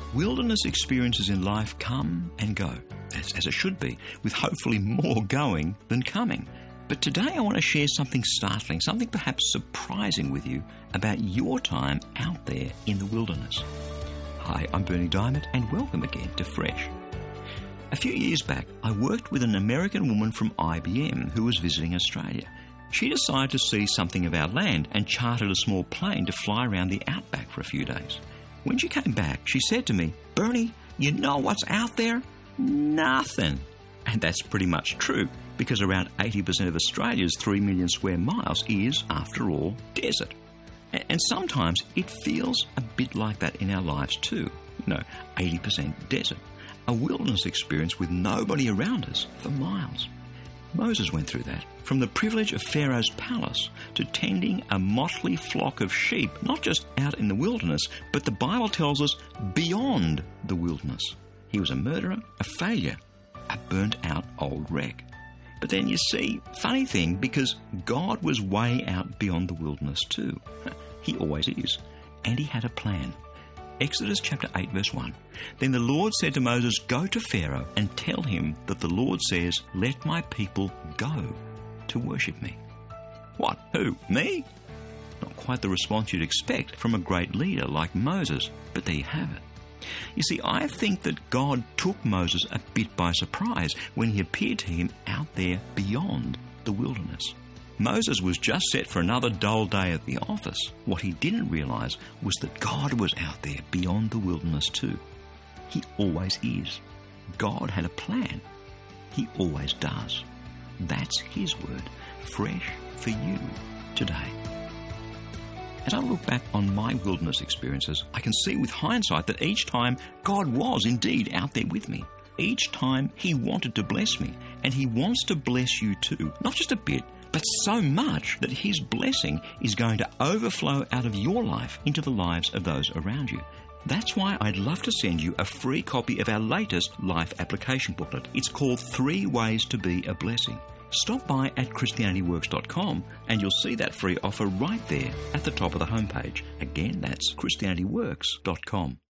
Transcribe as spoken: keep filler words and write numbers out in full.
Wilderness experiences in life come and go, as, as it should be, with hopefully more going than coming. But today I want to share something startling, something perhaps surprising with you about your time out there in the wilderness. Hi, I'm Berni Dymet, and welcome again to Fresh. A few years back, I worked with an American woman from I B M who was visiting Australia. She decided to see something of our land and chartered a small plane to fly around the outback for a few days. When she came back, she said to me, "Berni, you know what's out there? Nothing." And that's pretty much true, because around eighty percent of Australia's three million square miles is, after all, desert. And sometimes it feels a bit like that in our lives too. You know, eighty percent desert. A wilderness experience with nobody around us for miles. Moses went through that, from the privilege of Pharaoh's palace to tending a motley flock of sheep, not just out in the wilderness, but the Bible tells us beyond the wilderness. He was a murderer, a failure, a burnt-out old wreck. But then you see, funny thing, because God was way out beyond the wilderness too. He always is. And he had a plan. Exodus chapter eight verse one. Then the Lord said to Moses, "Go to Pharaoh and tell him that the Lord says, 'Let my people go to worship me.'" What? Who? Me? Not quite the response you'd expect from a great leader like Moses, but there you have it. You see, I think that God took Moses a bit by surprise when he appeared to him out there beyond the wilderness. Moses was just set for another dull day at the office. What he didn't realise was that God was out there beyond the wilderness too. He always is. God had a plan. He always does. That's his word, fresh for you today. As I look back on my wilderness experiences, I can see with hindsight that each time God was indeed out there with me. Each time he wanted to bless me, and he wants to bless you too. Not just a bit, but so much that his blessing is going to overflow out of your life into the lives of those around you. That's why I'd love to send you a free copy of our latest life application booklet. It's called Three Ways to Be a Blessing. Stop by at Christianity Works dot com and you'll see that free offer right there at the top of the homepage. Again, that's Christianity Works dot com.